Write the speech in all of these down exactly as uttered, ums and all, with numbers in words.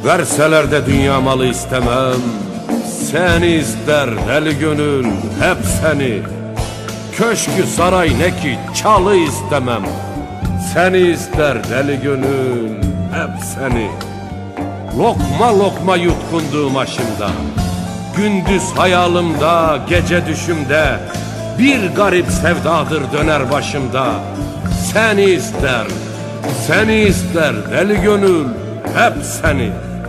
Verseler de dünya malı istemem. Seni ister deli gönül, hep seni. Köşkü saray ne ki çalı istemem. Seni ister deli gönül, hep seni. Lokma lokma yutkunduğum aşımda, gündüz hayalimda, gece düşümde bir garip sevdadır döner başımda. Seni ister, seni ister deli gönül, hep seni.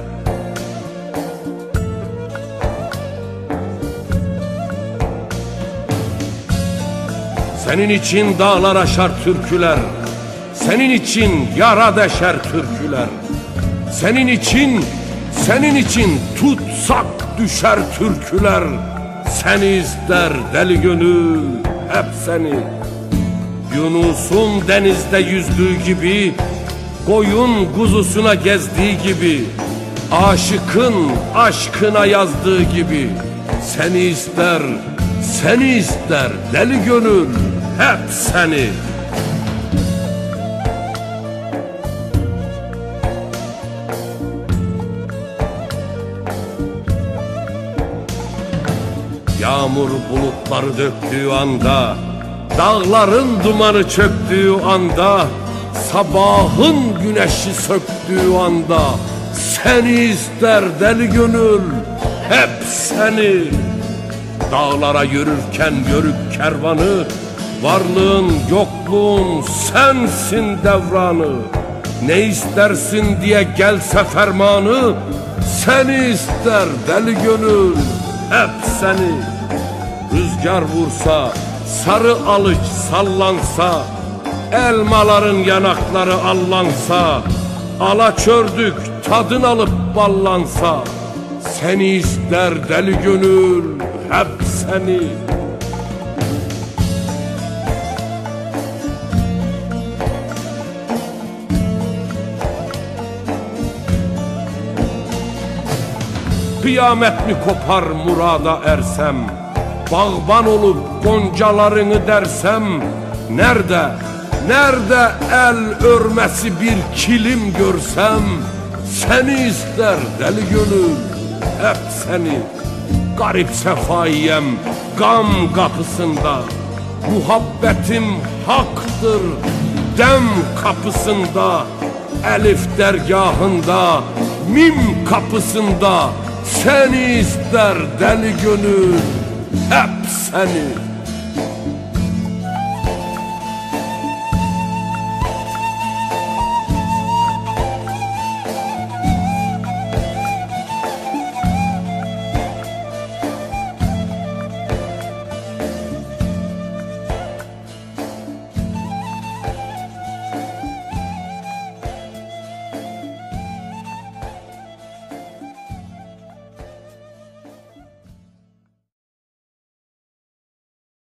Senin için dağlar aşar türküler, senin için yara deşer türküler. Senin için, senin için tutsak düşer türküler. Seni ister deli gönül, hep seni. Yunus'un denizde yüzdüğü gibi, koyun kuzusuna gezdiği gibi, aşıkın aşkına yazdığı gibi. Seni ister, seni ister deli gönül, hep seni. Yağmur bulutları döktüğü anda, dağların dumanı çöktüğü anda, sabahın güneşi söktüğü anda, seni ister deli gönül, hep seni. Dağlara yürürken yörük kervanı, varlığın yokluğun sensin devranı. Ne istersin diye gelse fermanı, seni ister deli gönül, hep seni. Rüzgar vursa, sarı alıç sallansa, elmaların yanakları allansa, alaçördük tadın alıp ballansa, seni ister deli gönül, hep seni. Kıyamet mi kopar murada ersem, bağban olup goncalarını dersem, nerede, nerede el örmesi bir kilim görsem, seni ister deli gönül, hep seni. Garip sefaiyem gam kapısında, muhabbetim haktır dem kapısında, elif dergahında, mim kapısında, seni ister deli gönül, hep seni.